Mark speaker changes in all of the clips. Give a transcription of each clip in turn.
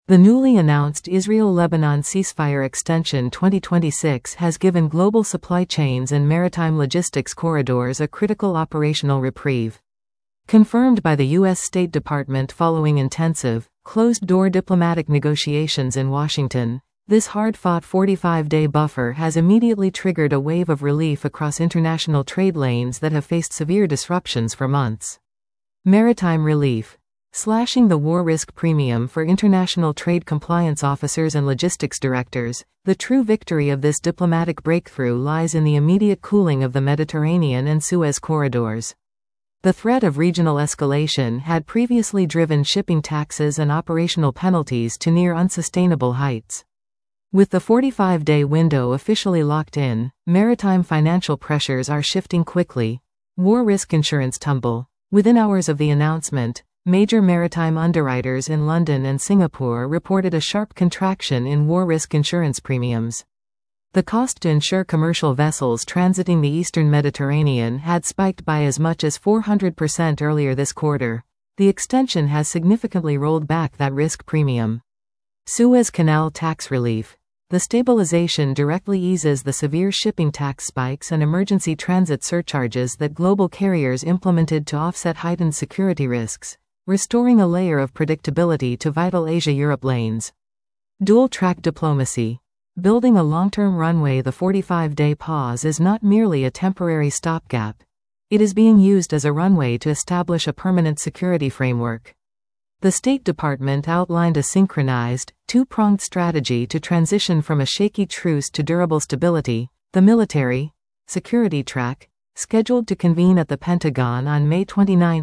Speaker 1: The newly announced Israel-Lebanon ceasefire extension 2026 has given global supply chains and maritime logistics corridors a critical operational reprieve. Confirmed by the U.S. State Department following intensive, closed-door diplomatic negotiations in Washington, this hard-fought 45-day buffer has immediately triggered a wave of relief across international trade lanes that have faced severe disruptions for months. Maritime relief. Slashing the war risk premium for international trade compliance officers and logistics directors, the true victory of this diplomatic breakthrough lies in the immediate cooling of the Mediterranean and Suez corridors. The threat of regional escalation had previously driven shipping taxes and operational penalties to near unsustainable heights. With the 45-day window officially locked in, maritime financial pressures are shifting quickly. War risk insurance tumble. Within hours of the announcement, major maritime underwriters in London and Singapore reported a sharp contraction in war risk insurance premiums. The cost to insure commercial vessels transiting the eastern Mediterranean had spiked by as much as 400% earlier this quarter. The extension has significantly rolled back that risk premium. Suez Canal tax relief. The stabilization directly eases the severe shipping tax spikes and emergency transit surcharges that global carriers implemented to offset heightened security risks, restoring a layer of predictability to vital Asia-Europe lanes. Dual-track diplomacy. Building a long-term runway. The 45-day pause is not merely a temporary stopgap. It is being used as a runway to establish a permanent security framework. The State Department outlined a synchronized, two-pronged strategy to transition from a shaky truce to durable stability. The military security track, scheduled to convene at the Pentagon on May 29,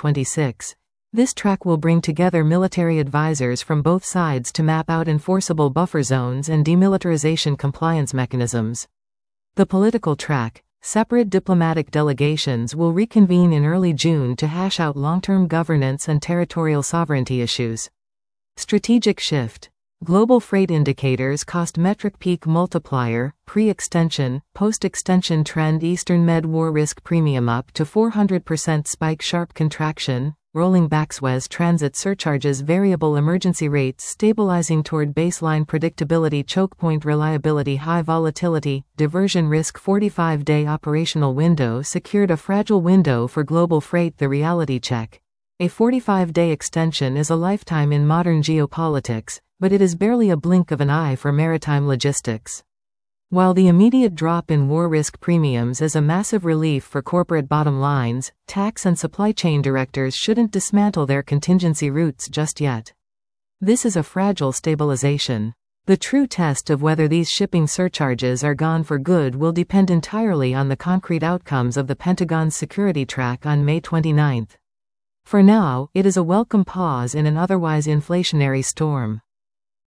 Speaker 1: 2026. This track will bring together military advisors from both sides to map out enforceable buffer zones and demilitarization compliance mechanisms. The political track, separate diplomatic delegations will reconvene in early June to hash out long-term governance and territorial sovereignty issues. Strategic shift. Global freight indicators cost metric peak multiplier, pre-extension, post-extension trend. Eastern Med war risk premium up to 400% spike. Sharp contraction, rolling back. Suez transit surcharges. Variable emergency rates stabilizing toward baseline predictability. Choke point reliability. High volatility, diversion risk. 45-day operational window secured a fragile window for global freight. The reality check. A 45-day extension is a lifetime in modern geopolitics, but it is barely a blink of an eye for maritime logistics. While the immediate drop in war risk premiums is a massive relief for corporate bottom lines, tax and supply chain directors shouldn't dismantle their contingency routes just yet. This is a fragile stabilization. The true test of whether these shipping surcharges are gone for good will depend entirely on the concrete outcomes of the Pentagon's security track on May 29. For now, it is a welcome pause in an otherwise inflationary storm.